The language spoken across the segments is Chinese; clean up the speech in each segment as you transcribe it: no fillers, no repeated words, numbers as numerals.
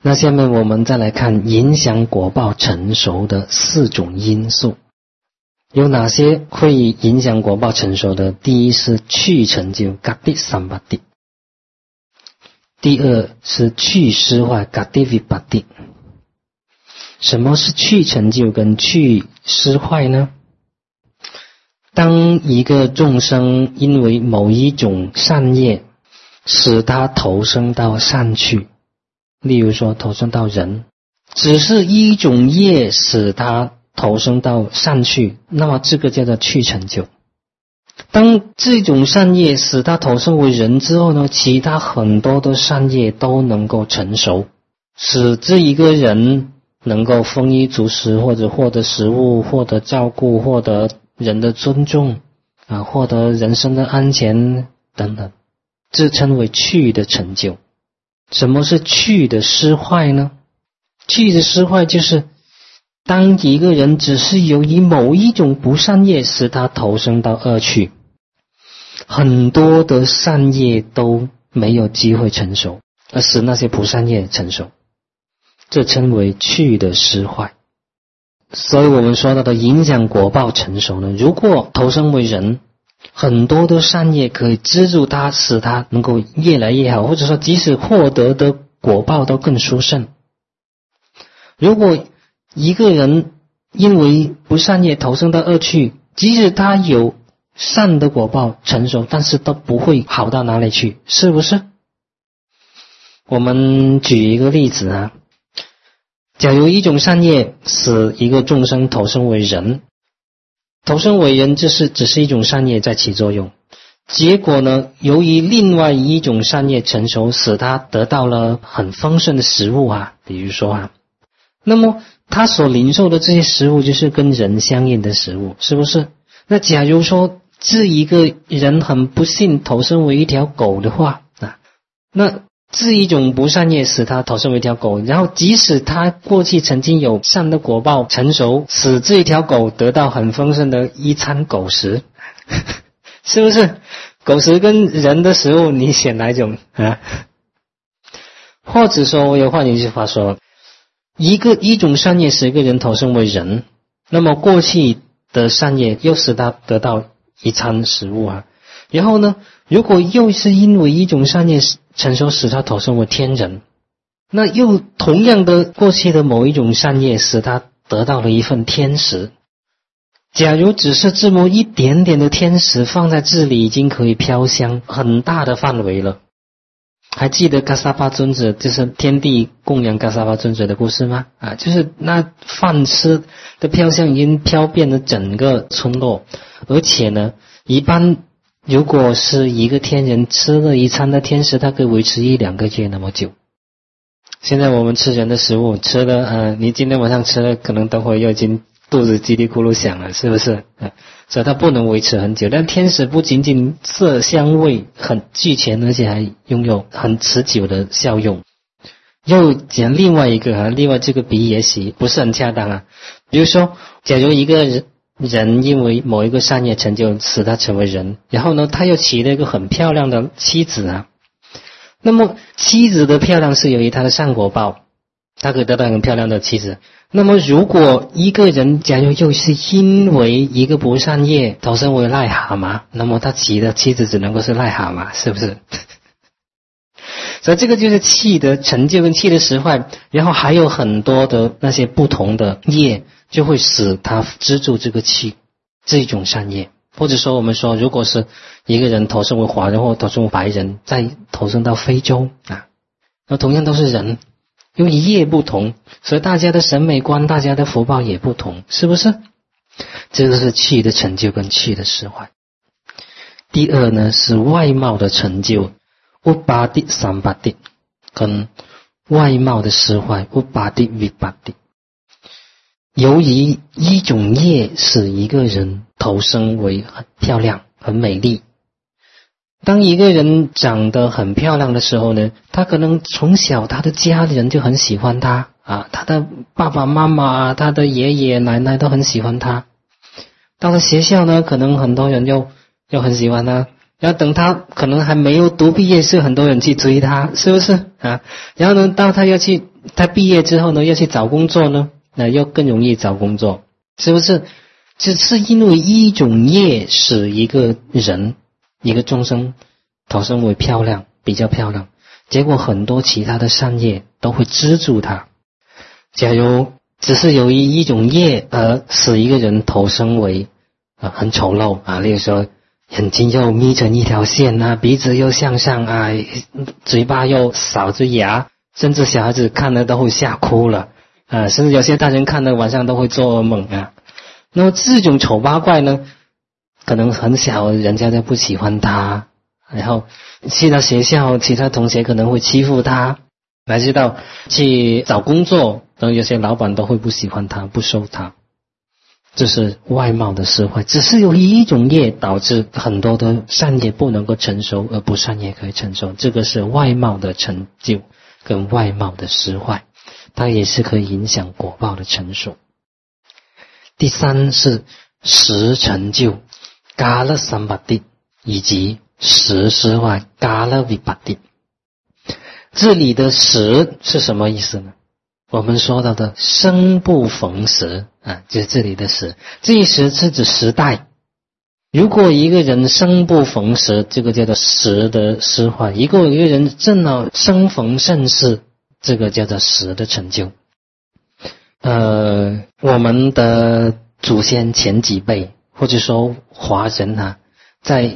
那下面我们再来看影响果报成熟的4种因素。有哪些会影响果报成熟的？第一是去成就 gati sambati， 第二是去失坏 gati vipatti。 什么是去成就跟去失坏呢？当一个众生因为某一种善业使他投生到善趣，例如说投生到人，只是一种业使他投生到善趣，那么这个叫做去成就。当这种善业使他投生为人之后呢，其他很多的善业都能够成熟，使这一个人能够丰衣足食，或者获得食物，获得照顾，获得人的尊重获得人生的安全等等，这称为去的成就。什么是去的失坏呢？去的失坏就是当一个人只是由于某一种不善业使他投生到恶趣，很多的善业都没有机会成熟，而使那些不善业成熟，这称为去的失坏。所以我们说到的影响果报成熟呢，如果投生为人，很多的善业可以资助他，使他能够越来越好，或者说即使获得的果报都更殊胜。如果一个人因为不善业投生到恶趣，即使他有善的果报成熟，但是都不会好到哪里去，是不是？我们举一个例子假如一种善业使一个众生投生为人，投生为人只是一种善业在起作用，结果呢，由于另外一种善业成熟，使他得到了很丰盛的食物比如说那么他所领受的这些食物就是跟人相应的食物，是不是？那假如说这一个人很不幸投生为一条狗的话那这一种不善业使他投生为一条狗，然后即使他过去曾经有善的果报成熟，使这一条狗得到很丰盛的一餐狗食是不是？狗食跟人的食物你选哪一种或者说我有换一句话说，一种善业使一个人投生为人，那么过去的善业又使他得到一餐食物然后呢，如果又是因为一种善业成熟使他投生为天人，那又同样的过去的某一种善业使他得到了一份天食。假如只是这么一点点的天食放在这里，已经可以飘香很大的范围了。还记得嘎萨巴尊者就是天地供养嘎萨巴尊者的故事吗？就是那饭吃的飘香已经飘遍了整个村落，而且呢，一般如果是一个天人吃了一餐的天食，它可以维持1-2个月那么久。现在我们吃人的食物，吃了你今天晚上吃了，可能等会又已经肚子叽里咕噜响了，是不是？所以它不能维持很久。但天使不仅仅色香味很俱全，而且还拥有很持久的效用。又讲另外一个另外这个比喻也许不是很恰当比如说，假如一个人因为某一个善业成就使他成为人，然后呢他又娶了一个很漂亮的妻子那么妻子的漂亮是由于他的善果报，他可以得到很漂亮的妻子。那么如果一个人假如又是因为一个不善业投生为癞蛤蟆，那么他娶的妻子只能够是癞蛤蟆，是不是？所以这个就是气的成就跟气的实坏，然后还有很多的那些不同的业就会使他资助这个气，这种善业。或者说我们说，如果是一个人投生为华人或投生为白人，再投生到非洲那同样都是人，因为业不同，所以大家的审美观，大家的福报也不同，是不是？这个是气的成就跟气的失坏。第二呢是外貌的成就，upadi sambati， 跟外貌的失坏，upadi vipatti。由于一种业使一个人投生为很漂亮很美丽，当一个人长得很漂亮的时候呢，他可能从小他的家人就很喜欢他他的爸爸妈妈他的爷爷奶奶都很喜欢他。到了学校呢，可能很多人又很喜欢他，然后等他可能还没有读毕业，是很多人去追他，是不是然后呢，到他要去他毕业之后呢，要去找工作呢，那要更容易找工作，是不是？只是因为一种业使一个人一个众生投生为比较漂亮，结果很多其他的善业都会资助他。假如只是由于一种业而使一个人投生为很丑陋啊，例如说眼睛又眯成一条线啊，鼻子又向上啊，嘴巴又少着牙，甚至小孩子看了都会吓哭了啊，甚至有些大人看了晚上都会做噩梦啊。那么这种丑八怪呢，可能很小人家就不喜欢他，然后去到学校其他同学可能会欺负他，乃至到去找工作，然后有些老板都会不喜欢他，不收他。这是外貌的失坏，只是由于一种业导致很多的善业不能够成熟，而不善业可以成熟，这个是外貌的成就跟外貌的失坏，它也是可以影响果报的成熟。第三是十成就 Kala Sambati 以及十失坏 Kala Vipatti。 这里的十是什么意思呢？我们说到的生不逢时啊，就是这里的时，这一时是指时代。如果一个人生不逢时，这个叫做时的失坏；一个人正好生逢盛世，这个叫做时的成就。我们的祖先前几辈，或者说华人啊，在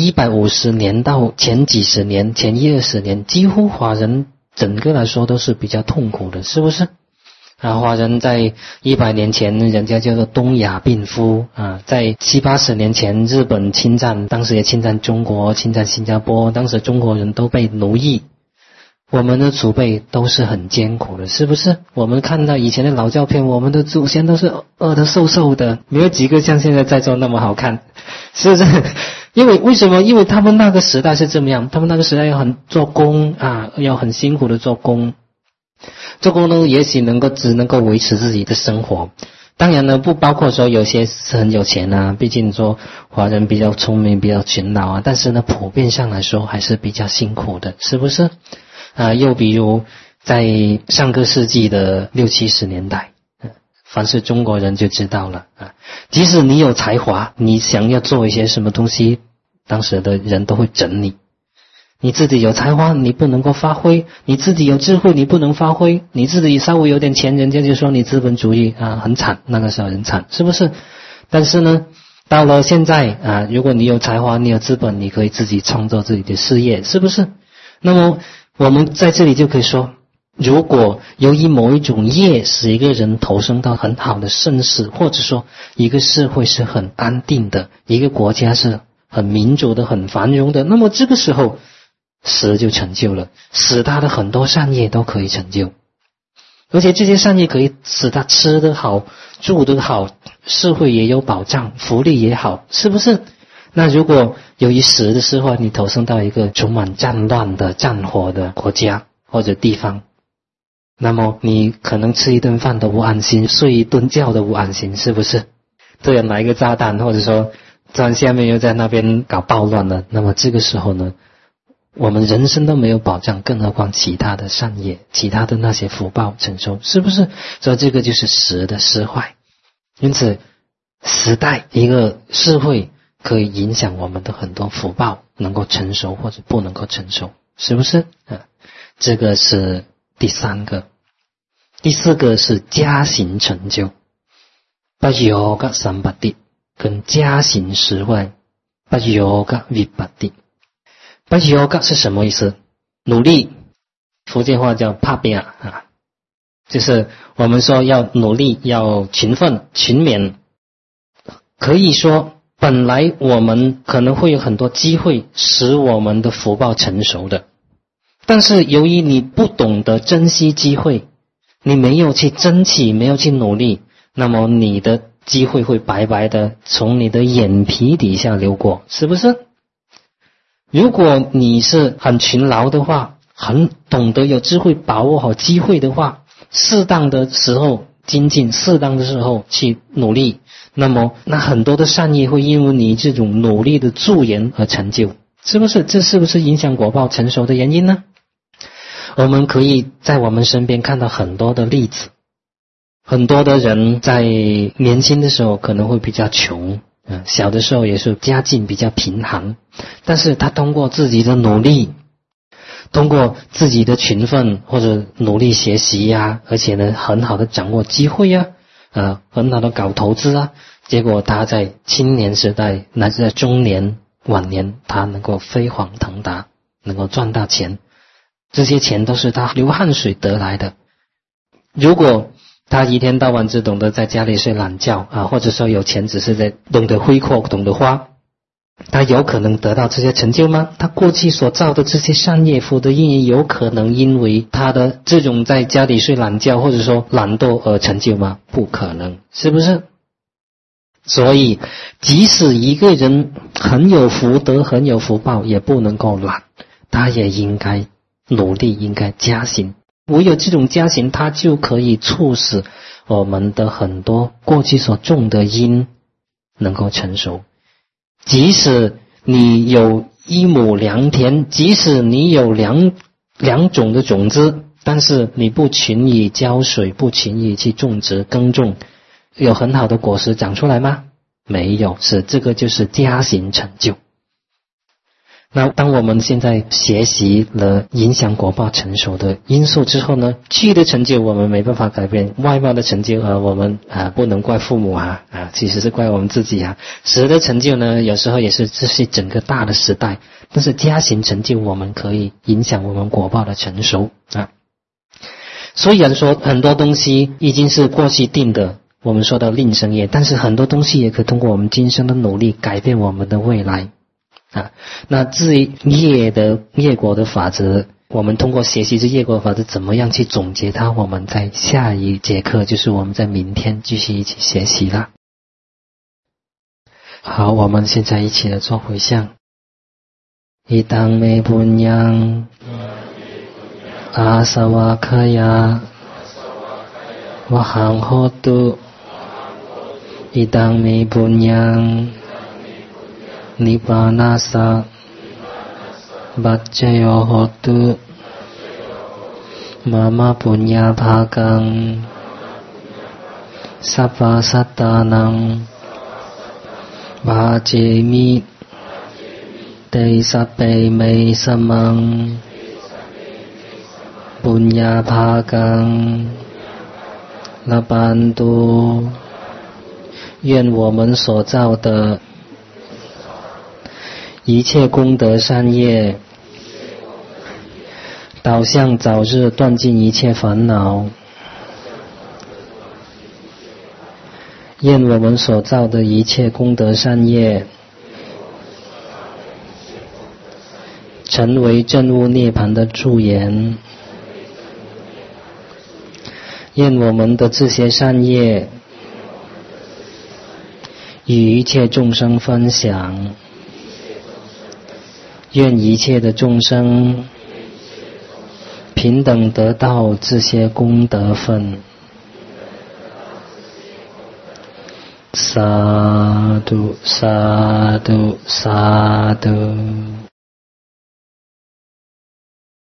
150年到前几十年，前1-20年，几乎华人整个来说都是比较痛苦的，是不是？华人在100年前，人家叫做东亚病夫啊，在70-80年前，日本侵占，当时也侵占中国，侵占新加坡，当时中国人都被奴役。我们的祖辈都是很艰苦的，是不是？我们看到以前的老照片，我们的祖先都是饿得瘦瘦的，没有几个像现在在座那么好看，是不是？为什么？因为他们那个时代是这么样，他们那个时代要很做工啊，要很辛苦的做工。做工呢，也许只能够维持自己的生活。当然呢，不包括说有些是很有钱啊，毕竟说华人比较聪明，比较勤劳啊，但是呢，普遍上来说还是比较辛苦的，是不是？又比如在上个世纪的60-70年代，凡是中国人就知道了啊。即使你有才华，你想要做一些什么东西，当时的人都会整你。你自己有才华，你不能够发挥；你自己有智慧，你不能发挥；你自己稍微有点钱，人家就说你资本主义啊，很惨。那个时候很惨，是不是？但是呢，到了现在啊，如果你有才华，你有资本，你可以自己创造自己的事业，是不是？那么我们在这里就可以说，如果由于某一种业使一个人投生到很好的盛世，或者说一个社会是很安定的，一个国家是很民主的、很繁荣的，那么这个时候时就成就了，使他的很多善业都可以成就，而且这些善业可以使他吃得好、住得好，社会也有保障，福利也好，是不是？那如果由于时的失坏，你投生到一个充满战乱的、战火的国家或者地方，那么你可能吃一顿饭都不安心，睡一顿觉都不安心，是不是？突然来一个炸弹，或者说在下面又在那边搞暴乱了，那么这个时候呢，我们人生都没有保障，更何况其他的善业、其他的那些福报承受，是不是？所以这个就是时的失坏。因此时代一个社会可以影响我们的很多福报能够成熟或者不能够成熟，是不是？这个是第三个。第四个是加行成就，不yoga sambati跟加行实坏，不yoga vipatti。不yoga是什么意思？努力，福建话叫怕拼啊，就是我们说要努力，要勤奋、勤勉。可以说本来我们可能会有很多机会使我们的福报成熟的，但是由于你不懂得珍惜机会，你没有去争取，没有去努力，那么你的机会会白白的从你的眼皮底下流过，是不是？如果你是很勤劳的话，很懂得有智慧把握好机会的话，适当的时候精进，适当的时候去努力，那么那很多的善业会因为你这种努力的助缘而成就，是不是？这是不是影响果报成熟的原因呢？ 我们可以在我们身边看到很多的例子，很多的人在年轻的时候可能会比较穷，小的时候也是家境比较贫寒，但是他通过自己的努力，通过自己的勤奋或者努力学习呀，而且呢很好的掌握机会呀，很好的搞投资啊，结果他在青年时代乃至在中年晚年，他能够飞黄腾达，能够赚大钱，这些钱都是他流汗水得来的。如果他一天到晚只懂得在家里睡懒觉或者说有钱只是在懂得挥霍懂得花，他有可能得到这些成就吗？他过去所造的这些善业福德因缘，有可能因为他的这种在家里睡懒觉或者说懒惰而成就吗？不可能，是不是？所以即使一个人很有福德很有福报，也不能够懒，他也应该努力，应该加行。唯有这种加行，它就可以促使我们的很多过去所种的因能够成熟。即使你有一亩良田，即使你有两种的种子，但是你不勤于浇水，不勤于去种植耕种，有很好的果实长出来吗？没有，这个就是加行成就。那当我们现在学习了影响果报成熟的因素之后呢，气的成就我们没办法改变，外貌的成就我们不能怪父母其实是怪我们自己时的成就呢，有时候也是这是整个大的时代，但是加行成就我们可以影响我们果报的成熟虽然说很多东西已经是过去定的，我们说到令生业，但是很多东西也可以通过我们今生的努力改变我们的未来那至于业果的法则，我们通过学习这业果的法则怎么样去总结它，我们在下一节课，就是我们在明天继续一起学习啦。好，我们现在一起来做回向。伊当me punyang asawakaya wahang hotu伊当me punyang Nibbanasa Baccayo hotu Mama punya bhagang Sabba sattanang Bhajemi Te sabbe me samang Punya bhagang Labantu 愿我们所造的一切功德善业导向早日断尽一切烦恼，愿我们所造的一切功德善业成为证悟涅槃的助缘，愿我们的这些善业与一切众生分享，愿一切的众生平等得到这些功德分。萨埵萨埵萨埵。